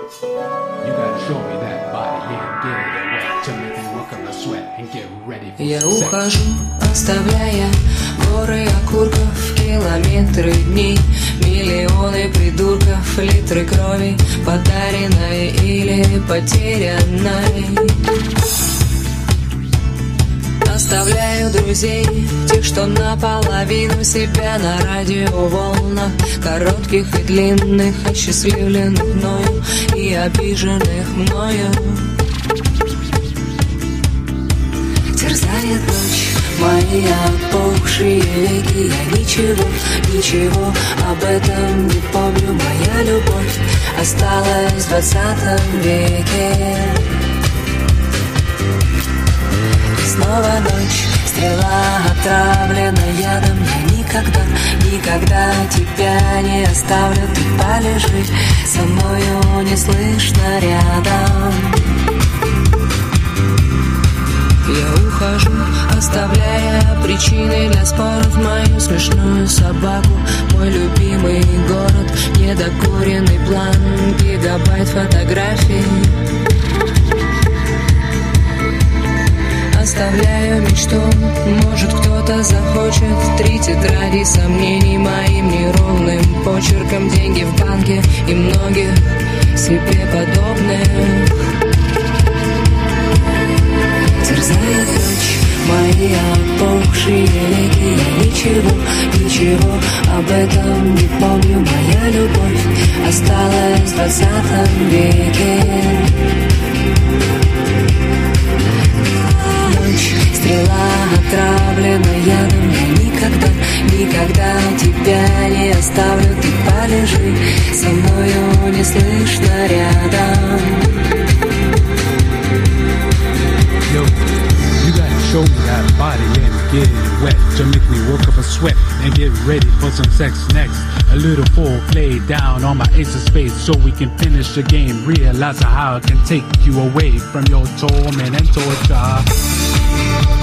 Я ухожу, оставляя горы окурков, километры дней, миллионы придурков, литры крови, подаренной или потерянной. Оставляю друзей, тех, что наполовину себя на радиоволнах, коротких и длинных, осчастливленных мною и обиженных мною. Терзает ночь мои опухшие веки. Я ничего об этом не помню. Моя любовь осталась в 20 веке. И снова ночь, стрела отравлена ядом. Я никогда тебя не оставлю. Ты полежи со мною неслышно рядом. Я ухожу, оставляя причины для споров, мою смешную собаку, мой любимый город, недокуренный план, гигабайт фотографий. Оставляю мечту, может кто-то захочет 3 тетради сомнений моим неровным почерком, деньги в банке и многих себе подобных. Терзает ночь мои опухшие веки. Я ничего об этом не помню. Моя любовь осталась в 20 веке. Ночь, стрела отравлена ядом. Я никогда тебя не оставлю. Ты полежи со мною неслышно рядом. Yo, you gotta show me that body and get it wet to make me work up a sweat and get ready for some sex next. A little foreplay down on my ace of spades so we can finish the game. Realize how I can take you away from your torment and torture.